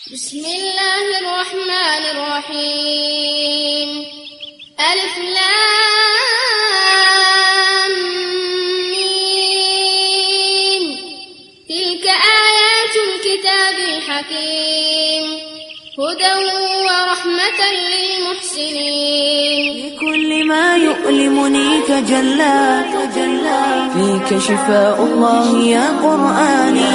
بسم الله الرحمن الرحیم. الف لام میم. تلك آیات الكتاب الحکیم هدى ورحمة للمحسنين. لكل ما يؤلمني تجلى فيك شفاء الله يا قرآني.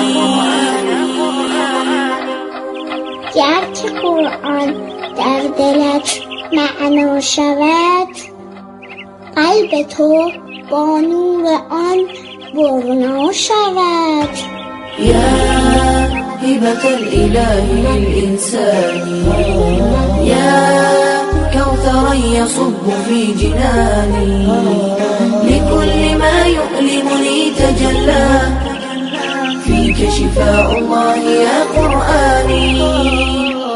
گر که قرآن در دلت معنا شود، قلب تو با نور آن برنا شود. يا هبة الإله للإنسان، يا كوثرا يصب في جناني، لكل ما يؤلمني تجلى فيك شفاء الله يا قرآنی.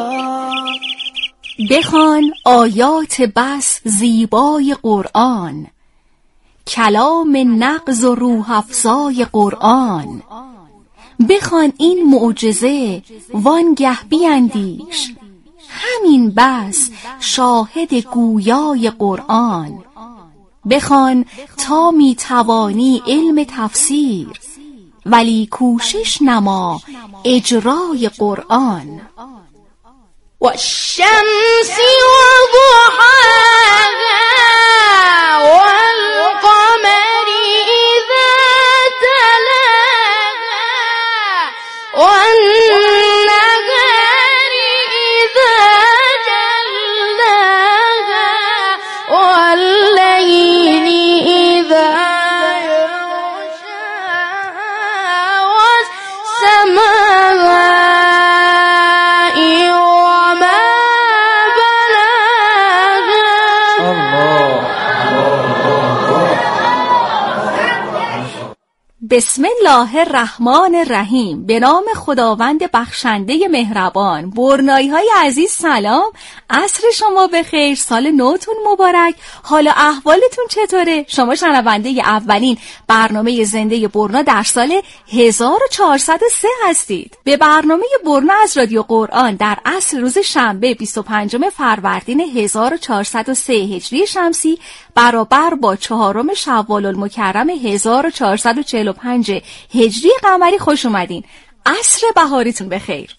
بخوان آیات بس زیبای قرآن، کلام نغز و روح افزای قرآن. بخوان این معجزه وانگه بیندیش، همین بس شاهد گویای قرآن. بخوان تا می توانی علم تفسیر، ولی کوشش نما اجرای قرآن. والشمس وضحاها والقمر إذا تلاها والنهار إذا جلاها والليل إذا يغشاها والسماء بسم الله الرحمن الرحیم. به نام خداوند بخشنده مهربان. برنایی های عزیز سلام، عصر شما بخیر، سال نوتون مبارک. حالا احوالتون چطوره؟ شما شنونده اولین برنامه زنده برنا در سال 1403 هستید. به برنامه برنا از رادیو قرآن در عصر روز شنبه 25 فروردین 1403 هجری شمسی برابر با 4 شوال المکرم 1445 هجری قمری خوش اومدین. عصر بهاریتون بخیر.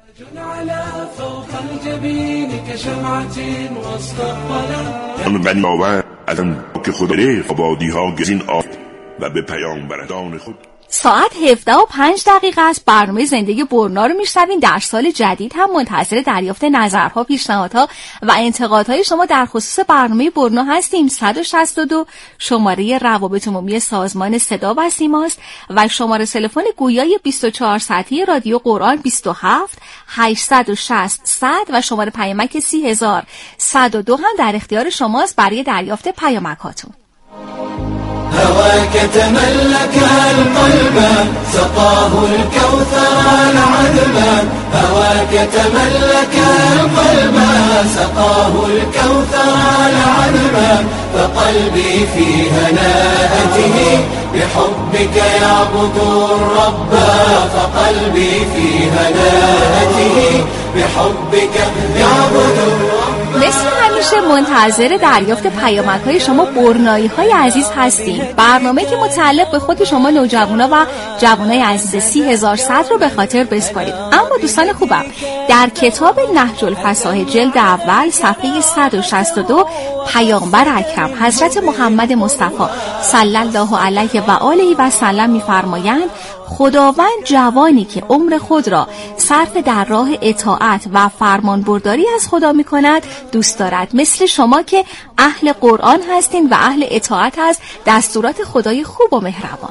غنی آور از آن که خدا رفت آبادی ها گزین آفت و به پیامبران خود. ساعت 17:05 است. برنامه زندگی برنا رو میشنوین. در سال جدید هم منتظر دریافت نظرها، پیشنهادها و انتقادهای شما در خصوص برنامه برنا هستیم. 162 شماره روابط عمومی سازمان صدا و سیماست و شماره تلفن گویای 24 ساعته رادیو قرآن 27 860 100 و شماره پیامک 30102 هم در اختیار شماست برای دریافت پیامکاتون. هواك تملك القلب سقاه الكوثر العذبا، هواك تملك القلب سقاه الكوثر العذبا، فقلبي في هناءته بحبك يعبد الرب، فقلبي في هناءته بحبك يعبد الرب. مثل همیشه منتظر دریافت پیامک‌های شما برنایی‌های عزیز هستیم. برنامه که متعلق به خود شما نوجوانا و جوانای عزیز 30100 رو به خاطر بسپارید. اما دوستان خوبم، در کتاب نهج الفصاحه جلد اول صفحه 162 پیامبر اکرم حضرت محمد مصطفی صلی الله علیه و آله و سلم می‌فرمایند خداوند جوانی که عمر خود را صرف در راه اطاعت و فرمانبرداری از خدا می‌کند دوست دارد، مثل شما که اهل قرآن هستین و اهل اطاعت از دستورات خدای خوب و مهربان.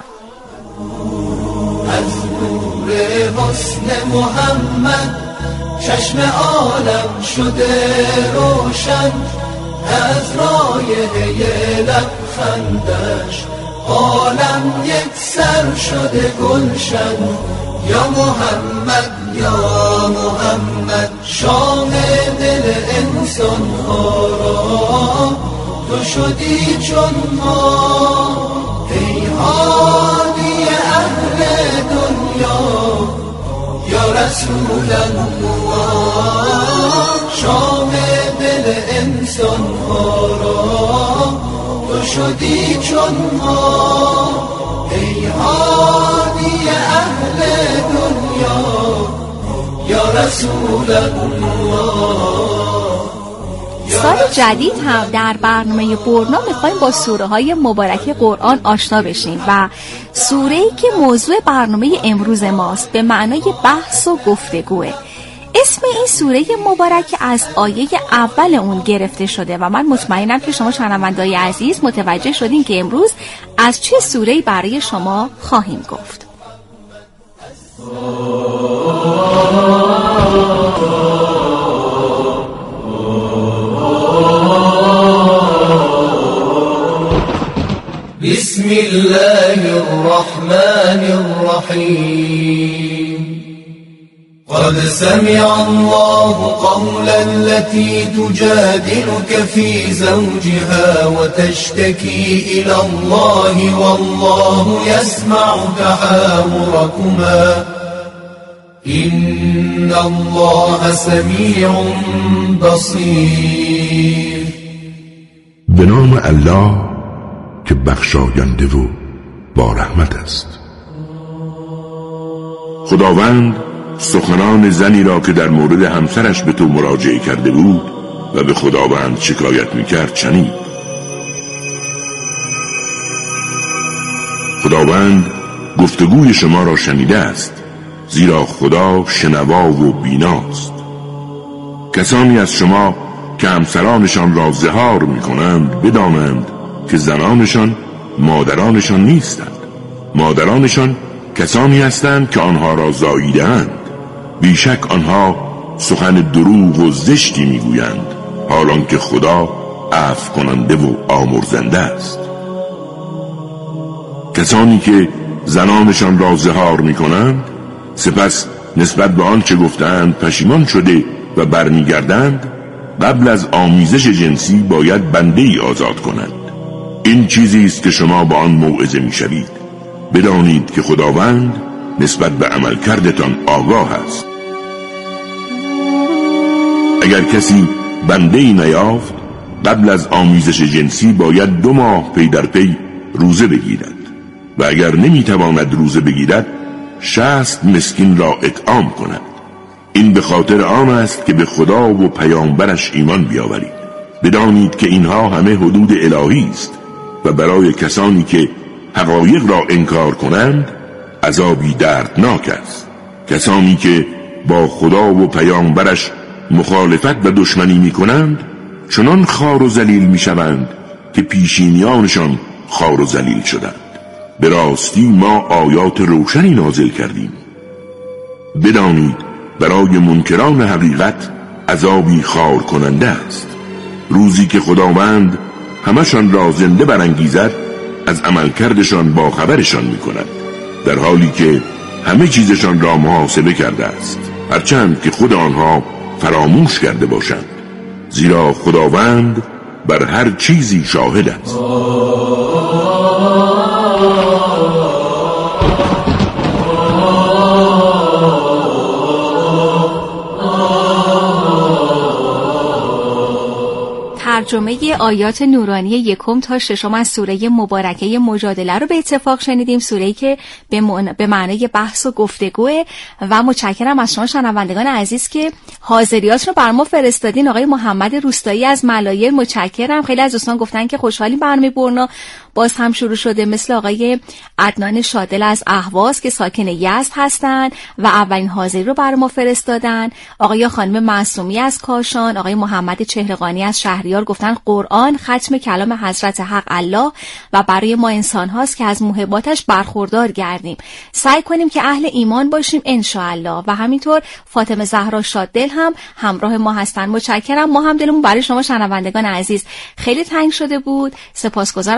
از نور حسن محمد چشم عالم شده روشن، از رایحه لبخندش عالم یک سر شده گلشن. یا محمد یا محمد شام دل انسان ها را تو شدی چون ما، ای هادی اهل دنیا یا رسول الله شام دل انسان ها را تو شدی چون ما ای هادی اهل دنیا یا رسول الله. سال جدید هم در برنامه برنا میخوایم با سوره های مبارک قرآن آشنا بشیم و سوره‌ای که موضوع برنامه امروز ماست به معنای بحث و گفتگوه. اسم این سوره مبارک از آیه اول اون گرفته شده و من مطمئنم که شما شنونده‌های عزیز متوجه شدین که امروز از چه سوره‌ای برای شما خواهیم گفت. بسم الله الرحمن الرحيم قد سمع الله قول التي تجادلك في زوجها وتشتكي إلى الله والله يسمع تحاوركما إن الله سميع بصير. به نام الله که بخشاینده و با رحمت است. خداوند سخنان زنی را که در مورد همسرش به تو مراجعه کرده بود و به خداوند شکایت میکرد شنید. خداوند گفتگوی شما را شنیده است، زیرا خدا شنوا و بیناست. کسانی از شما که همسرانشان را زهار میکنند بدانند که زنانشان مادرانشان نیستند. مادرانشان کسانی هستند که آنها را زاییده‌اند. بیشک آنها سخن دروغ و زشتی میگویند، حالان که خدا عفو کننده و آمرزنده است. کسانی که زنانشان را زهار میکنند سپس نسبت به آنچه گفتند پشیمان شده و برمیگردند، قبل از آمیزش جنسی باید بنده‌ای آزاد کنند. این چیزی است که شما با آن موعظه میشوید. بدانید که خداوند نسبت به عملکردتان آگاه است. اگر کسی بنده‌ای نیافت، قبل از آمیزش جنسی باید 2 ماه پی در پی روزه بگیرد و اگر نمیتواند روزه بگیرد 60 مسکین را اطعام کند. این به خاطر آن است که به خدا و پیامبرش ایمان بیاورید. بدانید که اینها همه حدود الهی است و برای کسانی که حقایق را انکار کنند عذابی دردناک است. کسانی که با خدا و پیامبرش مخالفت و دشمنی می کنند چنان خوار و ذلیل می شوند که پیشینیانشان خوار و ذلیل شدند. به راستی ما آیات روشنی نازل کردیم. بدانید برای منکران حقیقت عذابی خوار کننده است. روزی که خداوند همشان را زنده برانگیزد از عملکردشان با خبرشان می کند، در حالی که همه چیزشان را محاسبه کرده است، هرچند که خود آنها فراموش کرده باشند، زیرا خداوند بر هر چیزی شاهد است. ترجمه آیات نورانی 1 تا 6 از سوره مبارکه مجادله رو به اتفاق شنیدیم. سوره‌ای که به معنای بحث و گفتگوه و متشکرم از شما شنوندگان عزیز که حاضریات رو بر ما فرستادین. آقای محمد روستایی از ملایر متشکرم. خیلی از دوستان گفتن که خوشحالیم برنامه برنا باز هم شروع شده، مثل آقای عدنان شادل از اهواز که ساکن یزد هستن و اولین حاضری رو بر ما فرستادن. آقای خانم معصومی از کاشان، آقای محمد چهرقانی از شهریار گفتن قرآن ختم کلام حضرت حق الله و برای ما انسان هاست که از محباتش برخوردار گردیم، سعی کنیم که اهل ایمان باشیم انشاءالله. و همینطور فاطمه زهرا شادل هم همراه ما هستن. متشکرم. ما هم دلمون برای شما شنوندگان عزیز خیلی تنگ شده بود. سپاسگزارم از پیام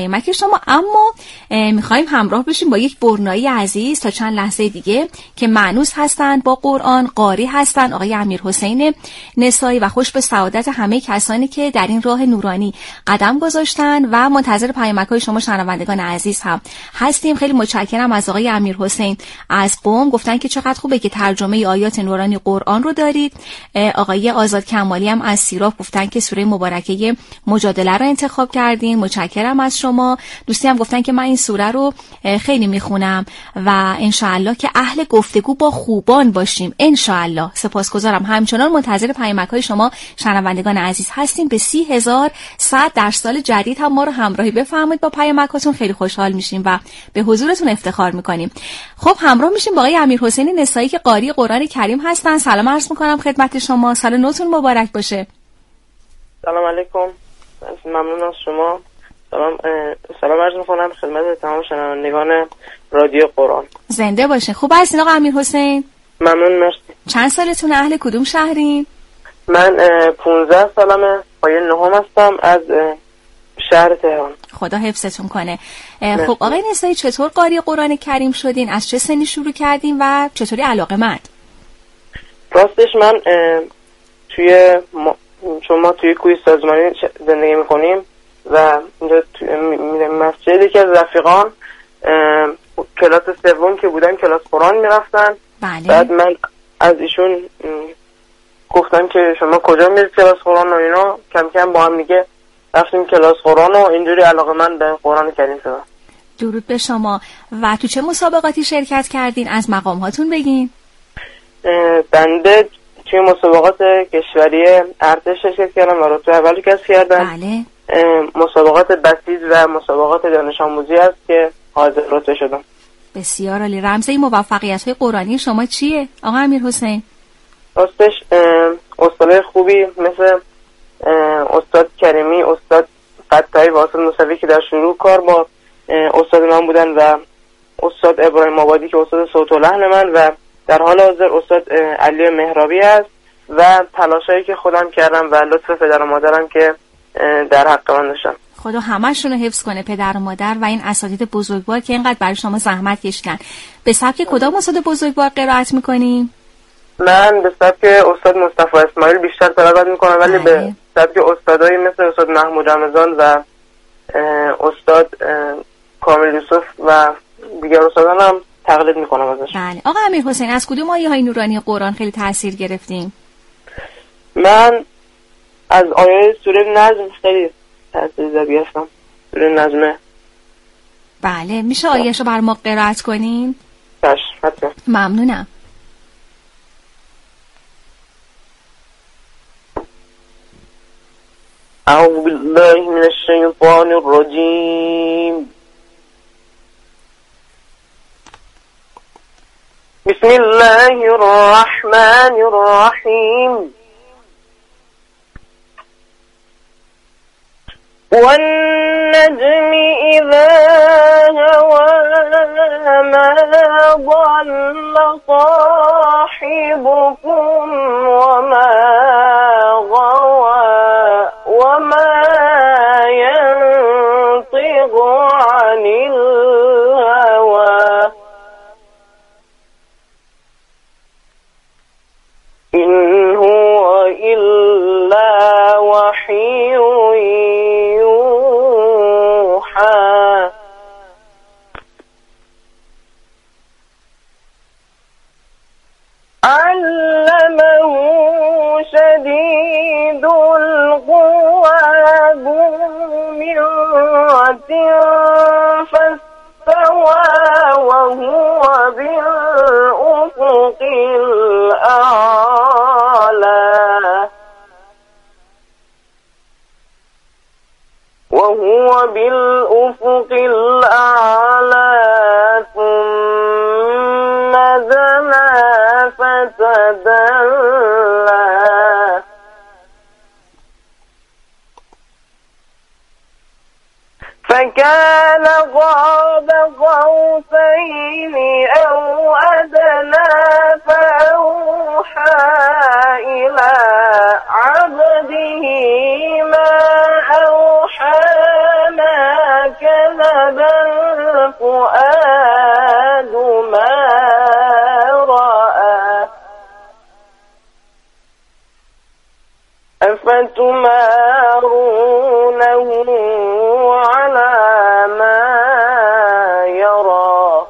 پیامک شما. اما میخوایم همراه بشیم با یک برنایی عزیز تا چند لحظه دیگه که مانوس هستند با قرآن، قاری هستند، آقای امیرحسین نسایی، و خوش به سعادت همه کسانی که در این راه نورانی قدم گذاشتن و منتظر پیامک‌های شما شنوندگان عزیز هم هستیم. خیلی متشکرم از آقای امیرحسین از قم، گفتن که چقدر خوبه که ترجمه آیات نورانی قرآن رو دارید. آقای آزاد کمالی هم از سیراف گفتن که سوره مبارکه مجادله رو انتخاب کردین. متشکرم از شما. دوستی هم گفتن که من این سوره رو خیلی میخونم و انشاءالله که اهل گفتگو با خوبان باشیم انشاءالله. سپاسگزارم. همچنان منتظر پیامک‌های شما شنوندگان عزیز هستیم. به 30,100 در سال جدید هم ما رو همراهی بفرمایید با پیامکاتون، خیلی خوشحال میشیم و به حضورتون افتخار میکنیم. خب همراه میشیم با آقای امیرحسین نسایی که قاری قرآن کریم هستن. سلام عرض میکنم خدمت شما. سال نوتون مبارک باشه. سلام علیکم. ممنون از شما. سلام عرض میکنم خدمت تمام شنوندگان رادیو قرآن. زنده باشه. خوب هستین آقا امیرحسین؟ ممنون، مرسی. چند سالتون؟ اهل کدوم شهرین؟ من 15 سالمه، پایه نهم هستم از شهر تهران. خدا حفظتون کنه. خب آقای نسایی چطور قاری قرآن کریم شدین؟ از چه سنی شروع کردین و چطوری علاقه‌مند؟ راستش من چون ما توی کوی سازمانی زندگی میکنیم و اینجا مسجد که از رفیقان کلاس سوم که بودن کلاس قرآن میرفتن. بله. بعد من از ایشون گفتم که شما کجا میرید کلاس قرآن و اینا، کم کم با هم دیگه رفتیم کلاس قرآن و اینجوری علاقه من به قرآن کریم شدم. درود به شما. و تو چه مسابقاتی شرکت کردین؟ از مقام هاتون بگین. بنده توی مسابقات کشوری ارتش شرکت کردم و رتبه اولی کسب کردم. بله. مسابقات بسیج و مسابقات دانش آموزی است که حاضر رتبه شدم. بسیار عالی. رمز این موفقیت‌های قرآنی شما چیه آقا امیرحسین؟ راستش استادای خوبی مثل استاد کریمی، استاد فتحی و استاد موسوی که در شروع کار با استاد من بودن و استاد ابراهیم آبادی که استاد صوت و لحن من و در حال حاضر استاد علی مهرابی است و تلاشایی که خودم کردم و لطف پدر و مادرم که در حق من داشتم. خدا همه‌شون رو حفظ کنه، پدر و مادر و این اساتید بزرگوار که اینقدر برای شما زحمت کشیدن. به سبک کدام استاد بزرگوار قرائت می‌کنی؟ من به سبک استاد مصطفی اسماعیل بیشتر قرائت می‌کنم، ولی به سبک استادایی مثل استاد محمود رمضان و استاد کامل یوسف و دیگر استادان هم تقلید می‌کنم ازش. بله. آقا امیرحسین از کدوم آیه‌های نورانی قرآن خیلی تأثیر گرفتین؟ من از آیه سوره نجم خیلی تأثیرزده هستم. سوره نجمه. بله. میشه آیه‌شو بر ما قرائت کنین؟ باشه، حتما. ممنونم. اعوذ بالله من الشیطان الرجیم. بسم الله الرحمن الرحیم. والنجم إذا هوى ما ضل صاحبكم وما غوى وما ينطق عن الهوى إن هو إلا وحي يوحى علمه شديد القوى ذو مرة فاستوى وهو بالأفق الأعلى ثم دنا فتدلى فكان قاب قوسين أو أدنى فأوحى إلى عبده ما أوحى ما كان أتمارونه على ما يرى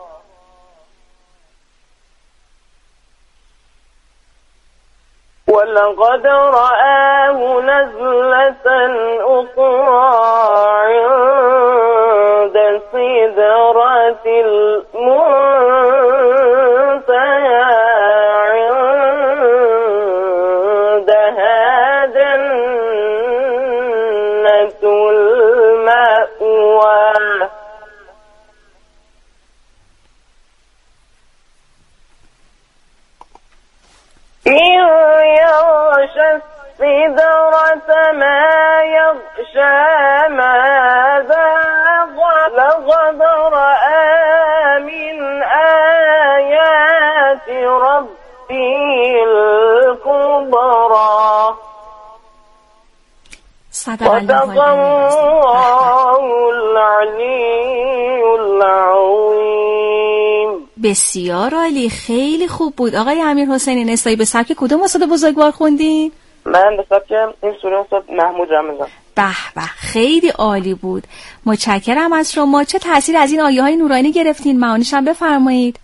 ولقد رآه نزلة أخرى عند سدرة المنتهى عندها جنة المأوى يغشى السدرة ما يغشى ماذا لقد رأى من آيات ربه الكبرى صدق الله العلی العظیم. بسیار عالی، خیلی خوب بود. آقای امیرحسین نسایی به سبک کدوم استاد بزرگوار خوندین؟ من به سبک این سوره استاد محمود رمضان. به به، خیلی عالی بود. متشکرم از شما. چه تأثیر از این آیه های نورانی گرفتین؟ معانیش هم بفرمایید.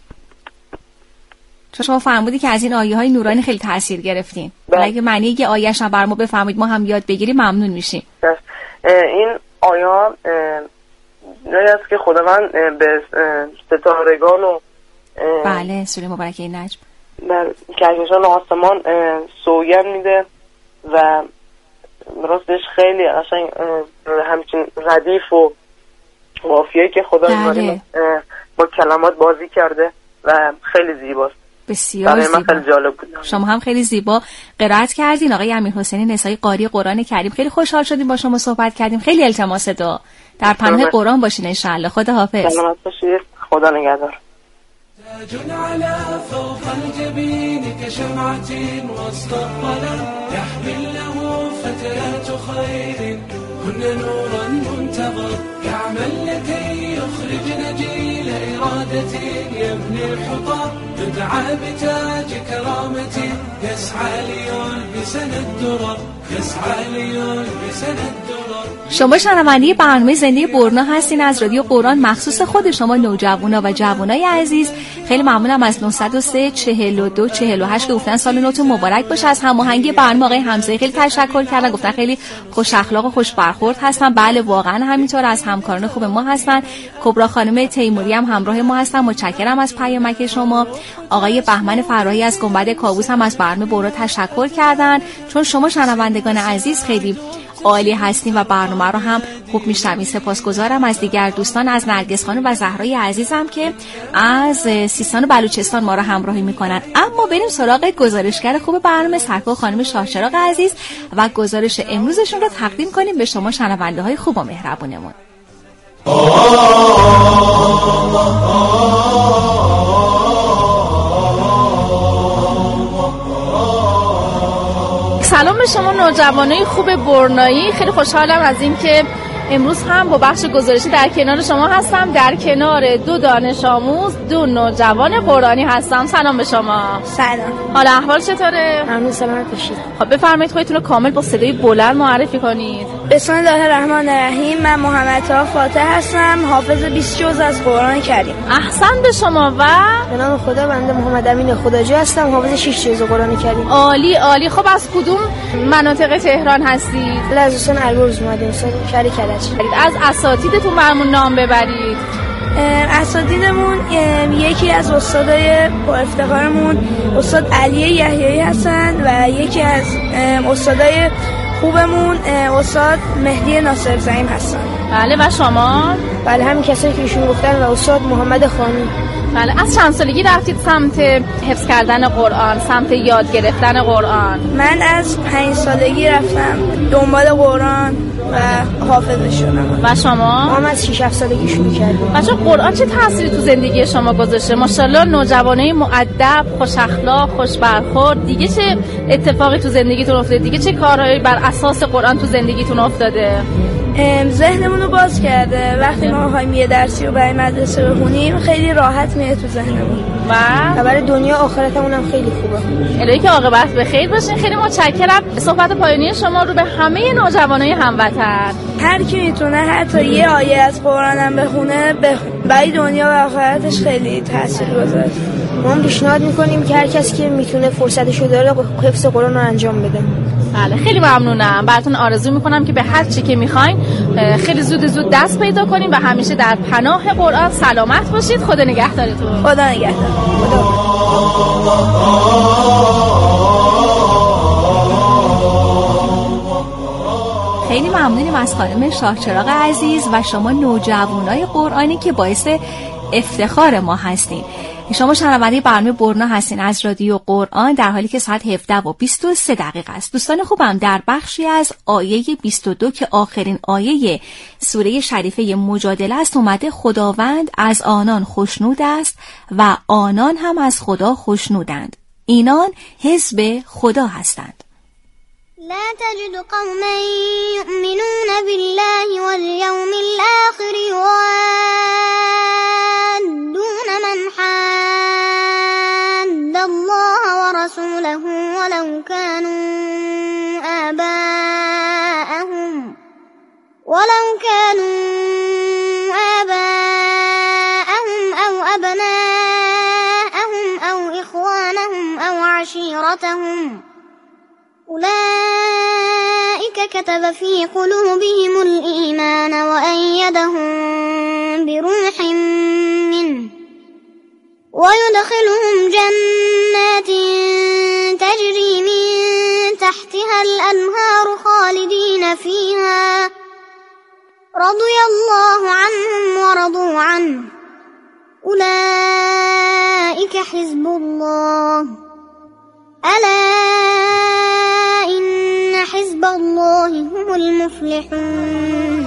چون شما فرمودی که از این آیه های نورانی خیلی تأثیر گرفتین. اگه معنی یه آیه‌اش هم بر ما بفرمایید ما هم یاد بگیریم ممنون میشیم. این آیه ها جایی است که خداوند به ستارگان و بله سوره مبارکه نجم در کهکشان آسمان سوگند میده و راستش خیلی قشنگ همچین ردیف و قافیه‌ای که خدا با کلمات بازی کرده و خیلی زیباست. بسیار زیبا. خیلی جالب بود. شما هم خیلی زیبا قرائت کردین. آقای امیرحسین نسایی قاری قرآن کریم، خیلی خوشحال شدیم با شما صحبت کردیم. خیلی التماس دعا در پناه قرآن باشین ان شاء الله. خدا حافظ. سلامت باشید. خدا نگهدار. تاج على فوق الجبين كشمعة وسط الظلام يحمل له فتيات خير هن نورا منتظر يعمل لكي يخرجن جيل إرادة يبني الحطام يدعى بتاج كرامة يسعى ليلبسنا الدرر يسعى ليلبسنا الدرر. شما شنونده برنامه زنده برنا هستین از رادیو قرآن مخصوص خود شما نوجوانا و جوانای عزیز. خیلی ممنونم از 903 42 48 که گفتن سال نوتون مبارک باشه. از هماهنگی برنامه آقای حمزه خیلی تشکر کردن، گفتن خیلی خوش اخلاق و خوش برخورد هستن. بله واقعا همینطور. از همکاران خوب ما هستن. کبرا خانم تیموری هم همراه ما هستن. متشکرم از پیامک شما. آقای بهمن فرایی از گنبد کاووس هم از برنامه برنا تشکر کردن، چون شما شنوندگان عزیز خیلی عالی هستیم و برنامه رو هم خوب میشنوید. سپاسگزارم از دیگر دوستان، از نرگس خانم و زهرای عزیزم که از سیستان و بلوچستان ما رو همراهی میکنن. اما بریم سراغ گزارشگر خوب برنامه سرکار خانم شاهچراغ عزیز و گزارش امروزشون رو تقدیم کنیم به شما شنونده های خوب و مهربونمون. سلام به شما نوجوانای خوب برنایی. خیلی خوشحالم از این که امروز هم با بخش گزارشی در کنار شما هستم. در کنار دو دانش آموز، دو نوجوان قرآنی هستم. سلام به شما. سلام. حال احوال چطوره؟ ممنون. سلامت باشید. خب بفرمایید خودتون رو کامل با صدای بلند معرفی کنید. بسم الله الرحمن الرحیم. من محمد طه فاتح هستم، حافظ 20 جز از قرآن کریم. احسن به شما. و به نام خدا. بنده محمد امین خداجو هستم، حافظ 6 جز قرآن کریم. عالی عالی. خب از کدوم مناطق تهران هستید؟ از حسین البرز اومدیم، شهر کرج. از اساتیدتون برامون نام ببرید. اساتیدمون یکی از استادای با افتخارمون استاد علی یحیایی هستند و یکی از استادای خوبمون استاد مهدی ناصر زعیم هستند. بله. و شما؟ بله همین کسایی که ایشون گفتن و استاد محمد خانی. بله. از چند سالگی رفتید سمت حفظ کردن قرآن، سمت یاد گرفتن قرآن؟ من از 5 سالگی رفتم دنبال قرآن و حافظ شدم. و شما؟ ما از 6-7 سالگی شروع کردیم. بچه قرآن چه تأثیری تو زندگی شما گذاشته؟ ماشاءالله نوجوانای مؤدب، خوش اخلاق، خوش برخورد. دیگه چه اتفاقی تو زندگیتون افتاده؟ دیگه چه کارهایی بر اساس قرآن تو زندگیتون افتاده؟ ذهنمون رو باز کرده. وقتی ما می‌خوایم یه درسی رو برای مدرسه بخونیم خیلی راحت میاد تو ذهنمون و برای دنیا آخرتمون هم خیلی خوبه. الهی که عاقبت به خیر باشین. خیلی متشکرم. صحبت پایانی شما رو به همه نوجوانای هموطن. هر کی میتونه حتی یه آیه از قرآن هم بخونه برای دنیا و آخرتش خیلی تاثیرگذاره. ما پیشنهاد میکنیم که هر کسی که میتونه فرصتشو داره حفظ قرآن رو انجام بده. بله خیلی ممنونم. براتون آرزو میکنم که به هر چی که میخواین خیلی زود دست پیدا کنین و همیشه در پناه قرآن سلامت باشید. خدا نگهدارتون. خدا نگهدار. خیلی ممنونیم از خانم شاهچراغ عزیز و شما نوجوانای قرآنی که باعث افتخار ما هستین. شما شنونده برنامه برنا هستین از رادیو قرآن در حالی که ساعت 17:23 است. دوستان خوبم، در بخشی از آیه 22 که آخرین آیه سوره شریفه مجادله است اومده خداوند از آنان خوشنود است و آنان هم از خدا خوشنودند. اینان حزب خدا هستند. لا تجد قوما يؤمنون بالله واليوم الآخر يوادون من حاد الله ورسوله ولو كانوا آباءهم أو أبناءهم أو إخوانهم أو عشيرتهم أولئك كتب في قلوبهم الإيمان وأيدهم بروح منه ويدخلهم جنات تجري من تحتها الأنهار خالدين فيها رضي الله عنهم ورضوا عنه أولئك حزب الله ألا إن حزب الله هم المفلحون.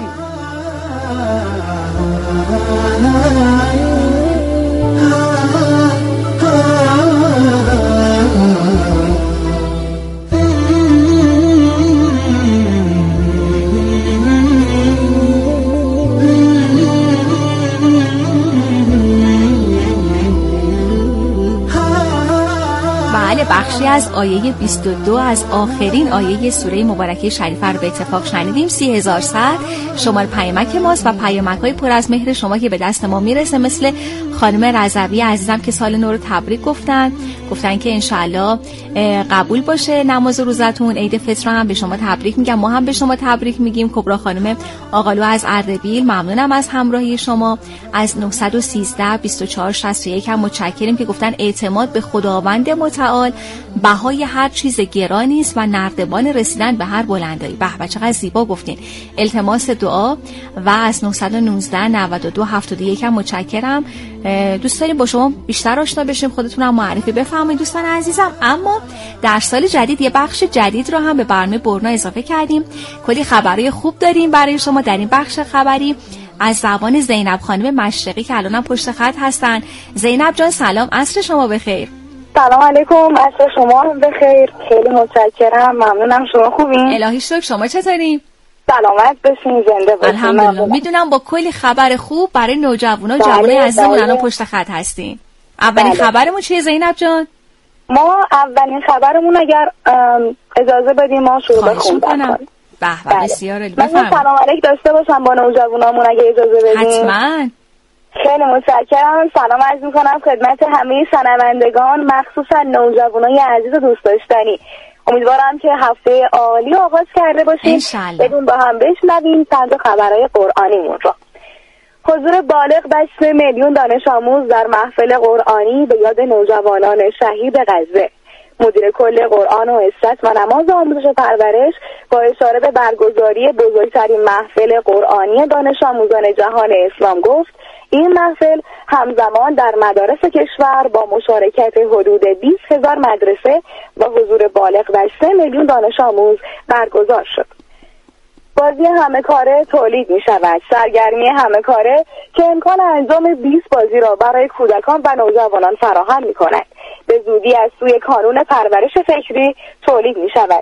بخشی از آیه 22 از آخرین آیه سوره مبارکه شریفه رو به اتفاق شنیدیم. 30100 شماره پیامک ماست و پیامک‌های پر از مهر شما که به دست ما میرسه، مثل خانم رضوی عزیزم که سال نو رو تبریک گفتن که انشالله قبول باشه نماز روزتون. عید فطر هم به شما تبریک میگم، ما هم به شما تبریک میگیم. کبرا خانم آقالو از اردبیل ممنونم از همراهی شما. از 913 24 61 هم متشکریم که گفتن اعتماد به خداوند متعال بهای هر چیز گرانی است و نردبان رسیدن به هر بلندایی. به چقدر زیبا گفتین. التماس دعا و از 919 92 71 هم متشکرم. دوست داریم با شما بیشتر آشنا بشیم، خودتون هم معرفی بفرمایید دوستان عزیزم. اما در سال جدید یه بخش جدید رو هم به برنامه برنا اضافه کردیم. کلی خبرای خوب داریم برای شما در این بخش خبری از زبان زینب خانم مشرقی که الانم پشت خط هستن. زینب جان سلام، عصر شما بخیر. سلام علیکم، عصر شما بخیر. خیلی متشکرم، ممنونم. شما خوبین؟ الهی شکر. شما چطورین؟ سلامت باشین، زنده باشین. الحمدلله. میدونم با کلی خبر خوب برای نوجوانا جوانای عزیزمون الان پشت خط هستین. اولین خبرمون چیه زینب جان؟ ما اولین خبرمون اگر اجازه بدیم ما شروع بخونیم. به بسیار عالی. من سلام علیک داشته باشم با نوجوانامون اگه اجازه بدین. حتما. خیلی متشکرم. سلام عرض می‌کنم خدمت همه شنوندگان، مخصوصا نوجوانای عزیز و دوست داشتنی. امیدوارم که هفته عالی آغاز کرده باشیم. بدون با هم بشنویم چند خبرهای قرآنیمون رو. حضور بالغ به 3 میلیون دانش آموز در محفل قرآنی به یاد نوجوانان شهید غزه. مدیر کل قرآن و اسرت و نماز آموزش و پرورش با اشاره به برگزاری بزرگترین محفل قرآنی دانش آموزان جهان اسلام گفت این محفل همزمان در مدارس کشور با مشارکت حدود 20,000 مدرسه و حضور بالغ بر 3 میلیون دانش آموز برگزار شد. بازی همه کاره تولید می شود. سرگرمی همه کاره که امکان انجام 20 بازی را برای کودکان و نوجوانان فراهم می کند. به زودی از سوی کانون پرورش فکری تولید می شود.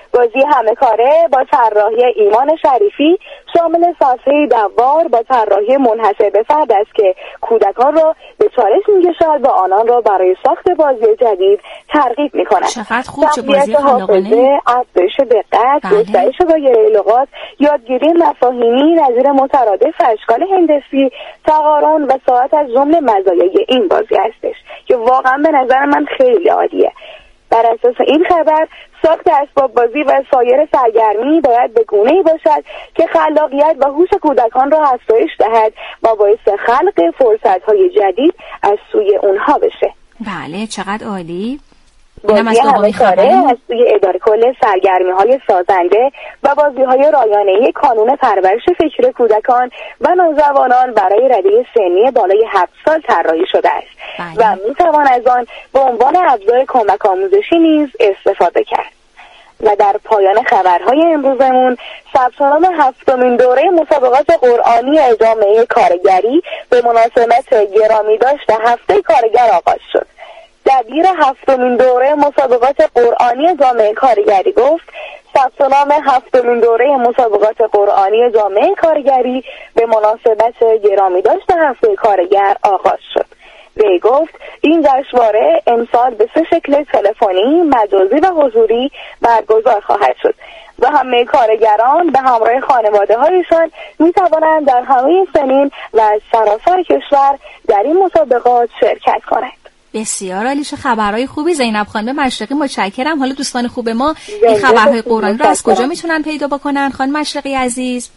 بازی همه کاره با طراحی ایمان شریفی شامل صفحه دوار با طراحی منحصر به فرد است که کودکان را به چالش می‌کشد و آنان را برای ساخت بازی جدید ترغیب می‌کند. چقدر خوب، چه بازی خلاقانه، افزایش دقت، گسترش دایره لغات، یادگیری مفاهیمی نظیر مترادف اشکال هندسی، تقارن و ساعت از جمله مزایای این بازی هستش که واقعا به نظر من خیلی عالیه. بر اساس این خبر ساخت اسباب بازی و سایر سرگرمی باید به گونه‌ای باشد که خلاقیت و هوش کودکان را افزایش دهد و باعث خلق فرصت‌های جدید از سوی اونها بشه. بله، چقدر عالی. بازی همه کاره از سوی اداره کل سرگرمی‌های سازنده و بازی‌های رایانه‌ای کانون پرورش فکر کودکان و نوجوانان برای رده سنی بالای 7 سال طراحی شده است و می‌توان از آن به عنوان ابزار کمک آموزشی نیز استفاده کرد. و در پایان خبرهای امروزمون ثبت نام 7مین دوره مسابقات قرآنی جامعه کارگری به مناسبت گرامی داشت هفته کارگر آغاز شد. دبیر 7مین دوره مسابقات قرآنی جامعه کارگری گفت ثبت نام 7مین دوره مسابقات قرآنی جامعه کارگری به مناسبت گرامی داشت هفته کارگر آغاز شد. وی گفت این جشنواره امسال به 3 شکل تلفنی، مجازی و حضوری برگزار خواهد شد و همه کارگران به همراه خانواده‌هایشان می‌توانند در همه سنین و از سراسر کشور در این مسابقات شرکت کنند. بسیار عالی، چه خبرهای خوبی. زینب خانم مشرقی متشکرم. حالا دوستان خوب ما این خبرهای قرآنی رو از کجا میتونن پیدا بکنن خانم مشرقی عزیز؟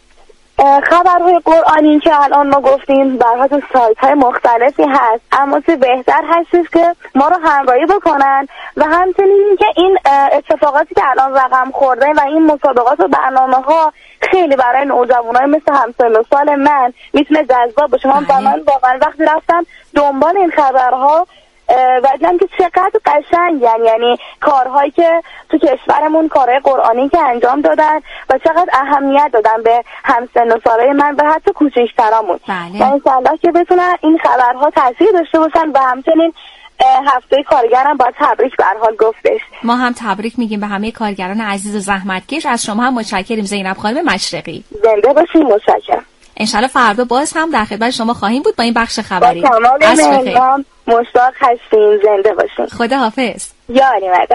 خبرهای قرآنی که الان ما گفتیم برها تو سایت‌های مختلفی هست، اما چه بهتر هستش که ما رو همراهی بکنن و همچنین که این اتفاقاتی که الان رقم خورده و این مسابقات و برنامه‌ها خیلی برای نوجوانای مثل همسن و سال من میتونه جذاب باشه. من واقعا وقتی رفتم دنبال این خبرها و دیدم که چقدر قشنگ یعنی کارهایی که تو کشورمون کارهای قرآنی که انجام دادن و چقدر اهمیت دادن به همسن و سالای من و حتی کوچکترامون. و انشالله که بتونن این خبرها تاثیر داشته باشن و همچنین هفته کارگرم با تبریک به هر حال گفتش. ما هم تبریک میگیم به همه کارگران عزیز و زحمتکش. از شما هم متشکریم زینب خانم مشرقی. زنده باشین. متشکرم. انشالله فردا باز هم در خدمت شما خواهیم بود با این بخش خبری. با تمام مهمان مشتاق هستیم. زنده باشین. خدا حافظ. یا علی مدد.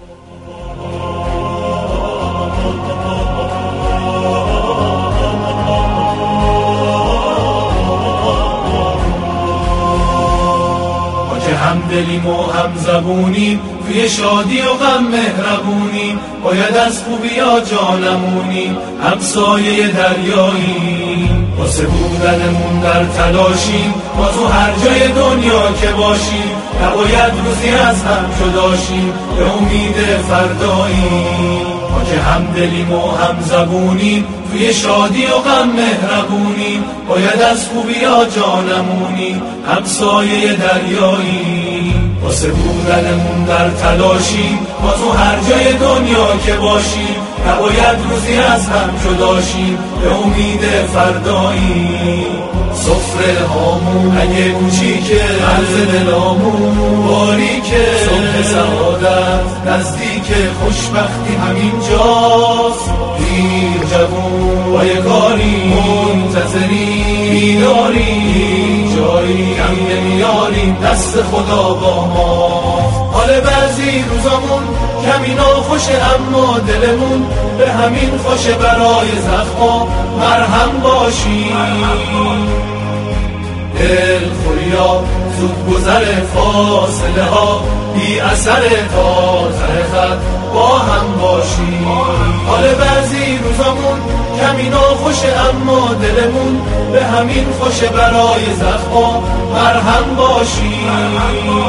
همدلیم و هم زبونیم توی شادی و غم مهربونیم، باید از خوبیا جانمونیم همسایه دریاییم، واسه بودنمون در تلاشیم ما تو هر جای دنیا که باشیم، نباید روزی از هم جداشیم به امید فرداییم. ما که همدلیم و هم زبونیم توی شادی و غم مهربونیم، باید از خوبیا جانمونیم همسایه دریاییم، واسه بودنمون در تلاشیم ما تو هر جای دنیا که باشیم، نباید روزی از هم جداشیم به امید فرداییم. سفره هامون اگه کوچیکه عرض دلامون باریکه، صبح سعادت نزدیک خوشبختی همین جاست، پیر جوون با یه کاری منتظری بیداری، جایی کم نمیاریم دست خدا با ما. حال بعضی روزامون کمی ناخوشه اما دلمون به همین خوشه، برای زخما مرهم باشیم. دل خوریا زود گذر فاصله ها بی اثر تا خط با هم باشیم. حال بعضی روزامون کمی ناخوشه اما دلمون به همین خوشه، برای زخما مرهم باشیم.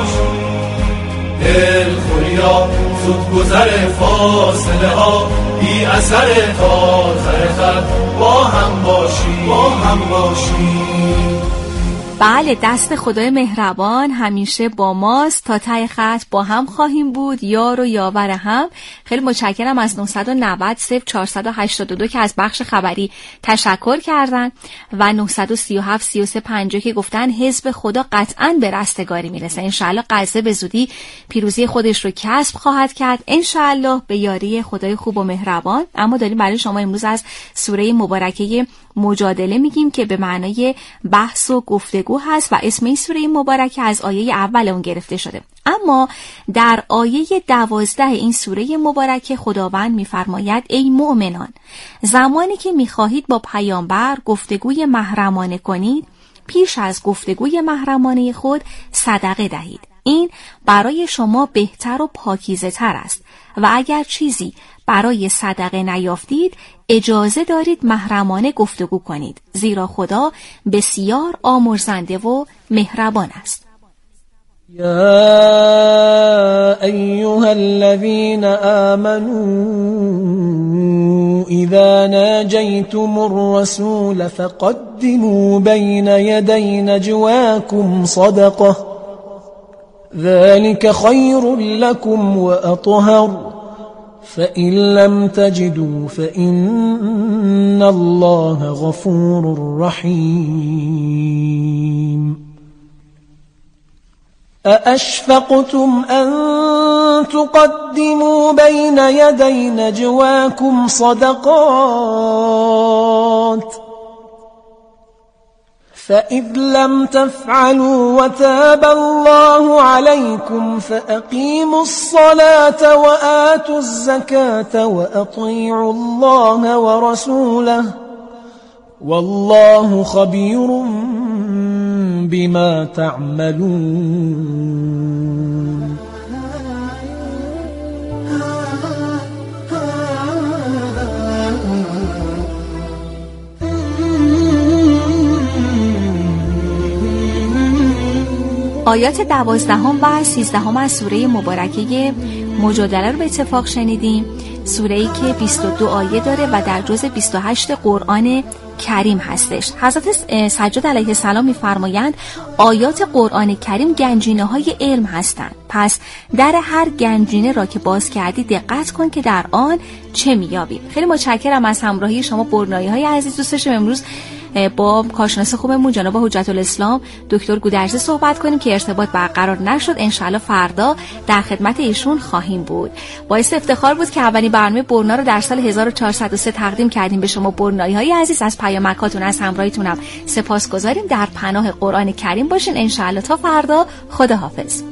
دل خوریا زود گذر فاصله ها بی اثر تا خط با هم باشیم. بله، دست خدای مهربان همیشه با ماست. تا ته خط با هم خواهیم بود، یار و یاور هم. خیلی متشکرم از 990 0482 که از بخش خبری تشکر کردن و 937 3350 که گفتن حزب خدا قطعاً به رستگاری میرسه. انشالله غزه به زودی پیروزی خودش رو کسب خواهد کرد، انشالله به یاری خدای خوب و مهربان. اما داریم برای شما امروز از سوره مبارکه مجادله میگیم که به معنای بحث و گفتگو هست و اسم این سوره مبارکه از آیه اول اون گرفته شده. اما در آیه 12 این سوره مبارکه خداوند میفرماید ای مؤمنان، زمانی که میخواهید با پیامبر گفتگوی محرمانه کنید، پیش از گفتگوی محرمانه خود صدقه دهید. این برای شما بهتر و پاکیزه تر است و اگر چیزی برای صدقه نیافتید اجازه دارید محرمانه گفتگو کنید، زیرا خدا بسیار آمرزنده و مهربان است. یا ایها الذین آمنوا اذا ناجیتم الرسول فقدموا بین یدی نجواکم صدقه ذلك خیر لكم وأطهر فإن لم تجدوا فإن الله غفور رحيم أأشفقتم أن تقدموا بين يدي نجواكم صدقات فإذ لم تفعلوا وتاب الله عليكم فأقيموا الصلاة وآتوا الزكاة وأطيعوا الله ورسوله والله خبير بما تعملون. آیات 12 و 13 از سوره مبارکه مجادله رو به اتفاق شنیدیم. سوره‌ای که 22 آیه داره و در جزء 28 قرآن کریم هستش. حضرت سجاد علیه السلام می‌فرمایند آیات قرآن کریم گنجینه‌های علم هستند. پس در هر گنجینه را که باز کردی دقت کن که در آن چه می‌یابی. خیلی متشکرم از همراهی شما برنایی‌های عزیز. دوست داشتم امروز با کارشناس خوبمون جناب حجت الاسلام دکتر گودرزی صحبت کنیم که ارتباط برقرار نشد. انشالله فردا در خدمت ایشون خواهیم بود. باعث افتخار بود که اولین برنامه برنا رو در سال 1403 تقدیم کردیم به شما برنایی‌های عزیز. از پیامکاتون، از همراهیتونم سپاسگزاریم. در پناه قرآن کریم باشین. انشالله تا فردا. خداحافظ.